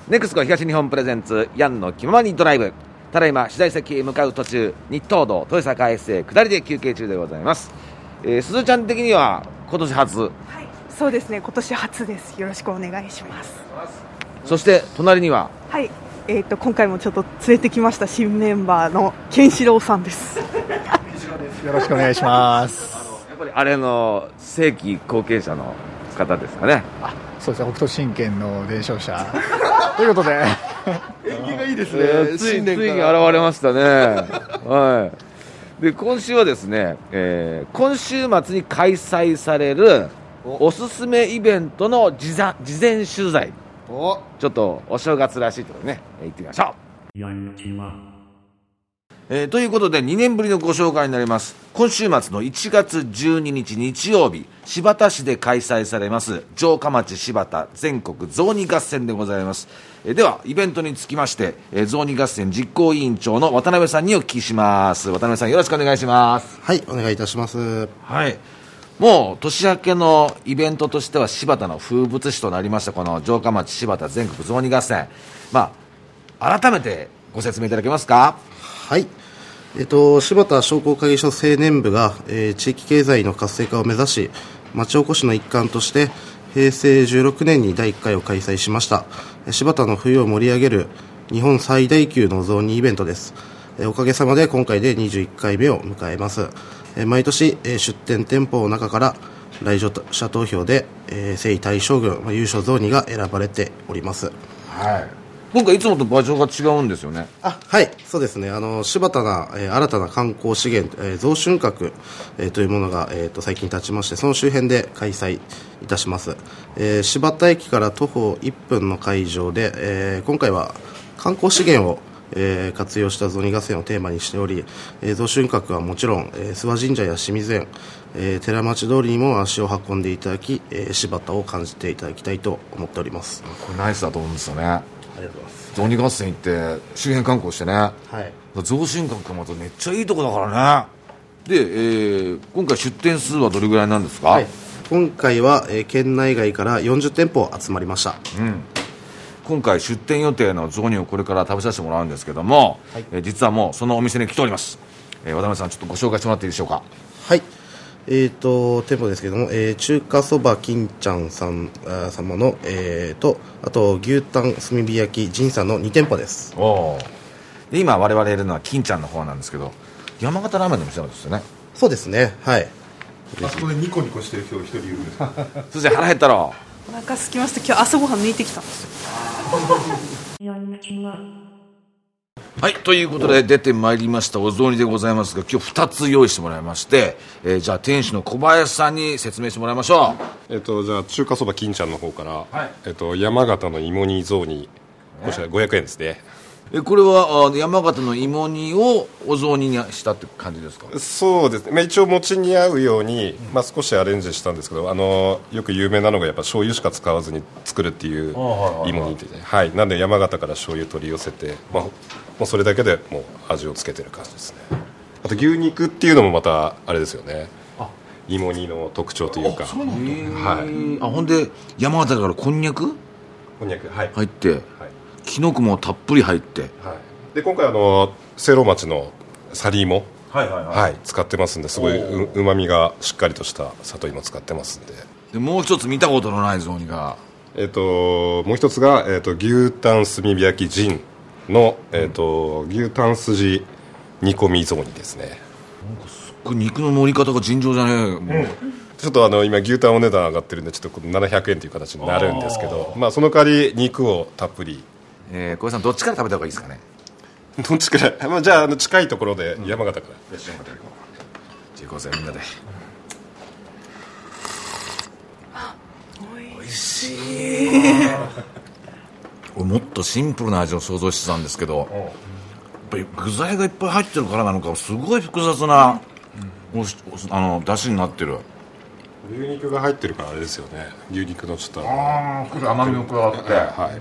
ネクスコ東日本プレゼンツヤンの気ままにドライブ。ただいま取材先へ向かう途中、日東道豊坂 SA 下りで休憩中でございます。すずちゃん的には今年初。 はい、そうですね、今年初です。よろしくお願いします。 そして隣には、 はい、今回もちょっと連れてきました新メンバーのケンシロウさんです。 よろしくお願いします。 やっぱりあれの正規後継者の方ですかね。 そうですね、北斗神拳の伝承者ということで縁起がいいですね。 ついに現れましたね。はい。で今週はですね、今週末に開催されるおすすめイベントの事前取材。ちょっとお正月らしいところでね、行ってみましょう。ということで2年ぶりのご紹介になります。今週末の1月12日日曜日、新発田市で開催されます城下町新発田全国雑煮合戦でございます。ではイベントにつきまして、雑煮合戦実行委員長の渡辺さんにお聞きします。渡辺さん、よろしくお願いします。 はい、お願いいたします。 はい、もう年明けのイベントとしては新発田の風物詩となりましたこの城下町新発田全国雑煮合戦、改めてご説明いただけますか。 はい、新発田商工会議所青年部が、地域経済の活性化を目指し、町おこしの一環として平成16年に第1回を開催しました。新発田の冬を盛り上げる日本最大級の雑煮イベントです。おかげさまで今回で21回目を迎えます。毎年、出店店舗の中から来場者投票で、征夷大将軍、優勝雑煮が選ばれております。 はい、今回いつもと場所が違うんですよね。 はい、そうですね。新発田な、新たな観光資源、増春閣、というものが、最近立ちまして、その周辺で開催いたします。新発田駅から徒歩1分の会場で、今回は観光資源を活用した雑煮合戦をテーマにしており、増春閣はもちろん、諏訪神社や清水園、寺町通りにも足を運んでいただき、新発田を感じていただきたいと思っております。 これナイスだと思うんですよね。 ありがとうございます。 雑煮合戦行って周辺観光してね、 はい、 増春閣がまためっちゃいいとこだからね。で、今回出店数はどれぐらいなんですか。 はい、今回は、県内外から40店舗集まりました。 今回出店予定の雑煮をこれから食べさせてもらうんですけども、 はい、 実はもうそのお店に来ております。渡辺さん、ちょっとご紹介してもらっていいでしょうか。 はい、店舗ですけども、中華そば金ちゃんさん様の、あと牛タン炭火焼き仁さんの2店舗です。 で今我々いるのは金ちゃんの方なんですけど、山形ラーメンの店なんですよね。 そうですね、はい。 あそこでニコニコしてる人一人いるんですか。 そして腹減ったろ。 お腹空きました。今日朝ごはん抜いてきたんですよ。 はい、ということで出てまいりましたお雑煮でございますが、今日2つ用意してもらいまして、じゃあ店主の小林さんに説明してもらいましょう。 じゃあ中華そば金ちゃんの方から、 はい、 山形の芋煮雑煮、こちら500円ですね。 これは山形の芋煮をお雑煮にしたって感じですか。 そうですね、一応餅に合うように、少しアレンジしたんですけど、よく有名なのがやっぱ醤油しか使わずに作るっていう芋煮で、はい、なんで山形から醤油取り寄せて、もうそれだけでもう味をつけてる感じですね。あと牛肉っていうのもまたあれですよね、芋煮の特徴というか。 そうなんだ。 はい、 ほんで山形からこんにゃくはい、 入って、 はい、 きのこもたっぷり入って、 はい、で今回聖籠町のサリ芋、 はい使ってますんで、すごいうまみがしっかりとした里芋使ってますんで。 でもう一つ見たことのない雑煮が、 もう一つが、牛タン炭火焼き仁の、牛タン筋煮込み雑煮ですね。 これ肉の盛り方が尋常じゃねえ、 ちょっと今牛タンお値段上がってるんで、ちょっと700円という形になるんですけど、その代わり肉をたっぷり。 小林さん、どっちから食べた方がいいですかね。 どっちから、じゃあ近いところで山形から、 じゃあ行こうぜみんなで。おいしい。俺もっとシンプルな味を想像してたんですけど、やっぱり具材がいっぱい入ってるからなのか、すごい複雑な出汁になってる。 牛肉が入ってるからあれですよね、牛肉のちょっと甘みも加わって、 はい、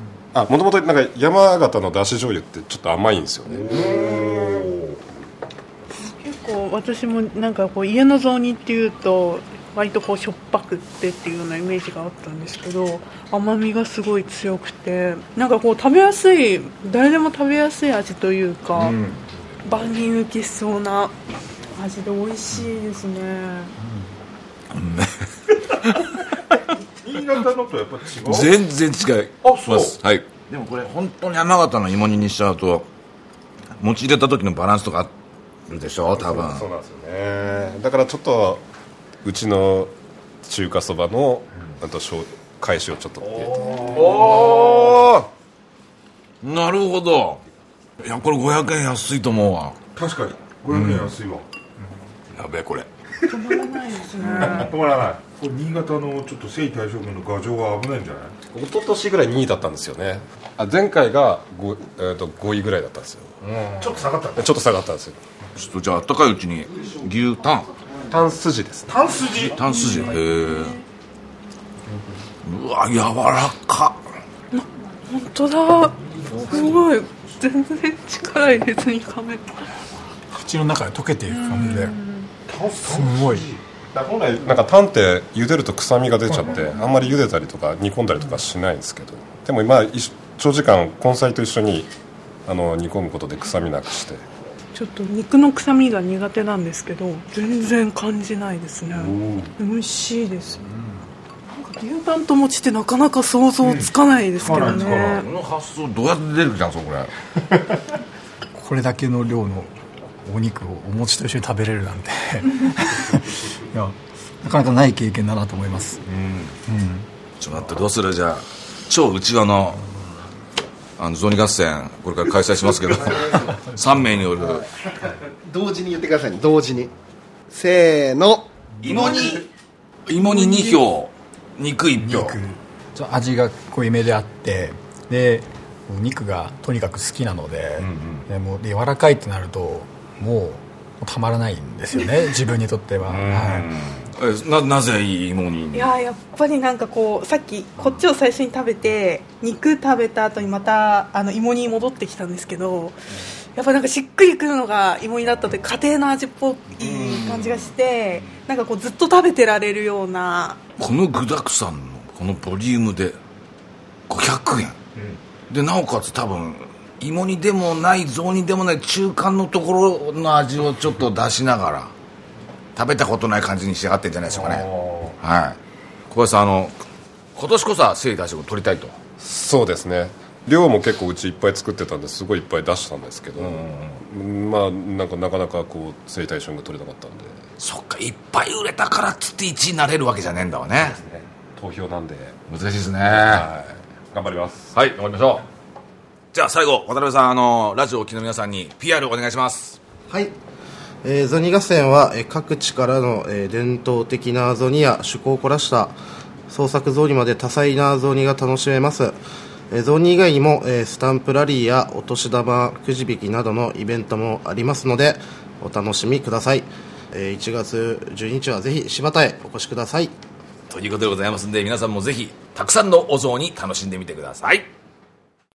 もともとなんか山形のだし醤油ってちょっと甘いんですよね。 結構私もなんかこう家の雑煮っていうと割とこうしょっぱくってっていうようなイメージがあったんですけど、甘みがすごい強くて、なんかこう食べやすい、誰でも食べやすい味というか、万人受けしそうな味で美味しいですね。 新潟のとやっぱ違う？ 全然違います。はい。 でもこれ本当に山形の芋煮にしちゃうと餅入れた時のバランスとかあるでしょ多分。 そうなんですよね。だからちょっとうちの中華そばのあと返しをちょっと入れて。 おー、なるほど。いやこれ500円安いと思うわ。 確かに500円安いわ。 やべえこれ止まらないですね。 止まらない。これ新潟のちょっと征夷大将軍の牙城は危ないんじゃない？ 一昨年ぐらい2位だったんですよね。前回が 5位ぐらいだったんですよ。 ちょっと下がった。 ちょっと下がったんですよ。 ちょっとじゃああったかいうちに牛タンタン筋ですね。 タン筋。 タン筋へえ。うわ柔らか。 本当だ、すごい、全然力入れずに噛める。 口の中で溶けていく感じで、すごい。 本来なんかタンって茹でると臭みが出ちゃってあんまり茹でたりとか煮込んだりとかしないんですけど、でも今長時間根菜と一緒に煮込むことで臭みなくして。 ちょっと肉の臭みが苦手なんですけど全然感じないですね。美味しいです。なんか牛タンと餅ってなかなか想像つかないですけどね。 この発想どうやって出るじゃんそこれこれだけの量のお肉をお餅と一緒に食べれるなんていやなかなかない経験だなと思います。 ちょっと待って、どうする？じゃあ超内輪の雑煮合戦これから開催しますけど3名による同時に言ってくださいね。同時にせーの。 芋煮2票肉1票。 味が濃いめであって、でお肉がとにかく好きなので、でもう柔らかいってなるともうたまらないんですよね自分にとっては。 なぜ芋煮？ いややっぱりなんかこうさっきこっちを最初に食べて肉食べた後にまた芋煮に戻ってきたんですけど、やっぱなんかしっくりくるのが芋煮だったという家庭の味っぽい感じがして、なんかこうずっと食べてられるような。 この具だくさんのこのボリュームで500円、でなおかつ多分芋煮でもない雑煮でもない中間のところの味をちょっと出しながら食べたことない感じに仕上がってるんじゃないでしょうかね。はい、小林さん今年こそは征夷大将軍取りたいと。 そうですね。量も結構うちいっぱい作ってたんですごいいっぱい出したんですけど、まあなかなかこう征夷大将軍取れなかったんで。 そっか、いっぱい売れたからっつって1位になれるわけじゃねえんだわね。 投票なんで難しいですね。 頑張ります。 はい、頑張りましょう。じゃあ最後渡辺さんラジオをお聞きの皆さんに PR お願いします。 はい、雑煮合戦は各地からの伝統的な雑煮や趣向を凝らした創作雑煮まで多彩な雑煮が楽しめます。雑煮以外にもスタンプラリーやお年玉くじ引きなどのイベントもありますのでお楽しみください。1月12日はぜひ柴田へお越しくださいということでございますので、皆さんもぜひたくさんのお雑煮楽しんでみてください。